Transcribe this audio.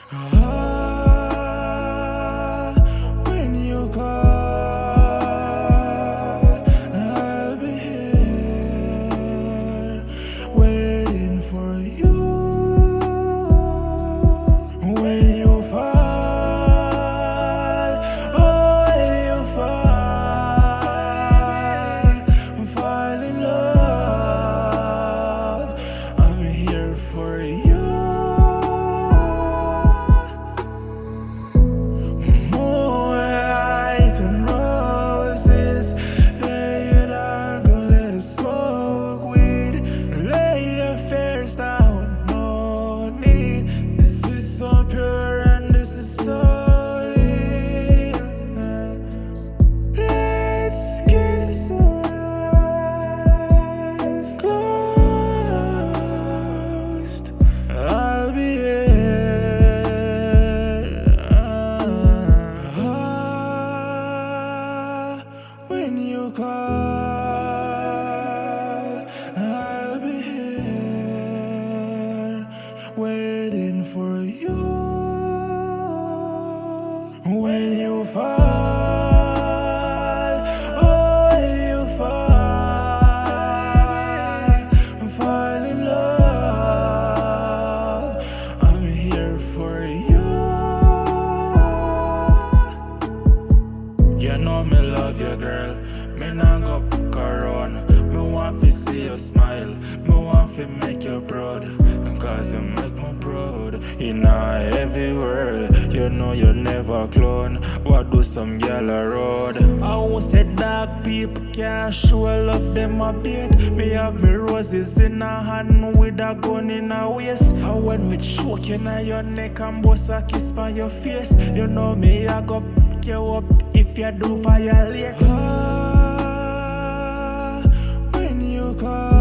When you call, I'll be here waiting for you. When you fall, oh, when you fall in love, I'm here for you. Moonlight and roses, lay it down, go let us smoke weed. Lay your fears down, no need. This is so pure and this is so real. Let's kiss eyes closed. I'll be here. When you call, I'll be here waiting for you. When you fall, oh, when you fall in love, I'm here for you. You know me love you, girl. Me nah go pick around. Me want to see you smile. Me want to make you proud. Cause you make me proud. In a heavy world, you know you never clone. What do some girl road? I won't say dark people can't show love them a bit. Me have me roses in a hand with a gun in a waist. And when me choke you in your neck and bust a kiss by your face, you know me I go pick you up if you do violate. When you call.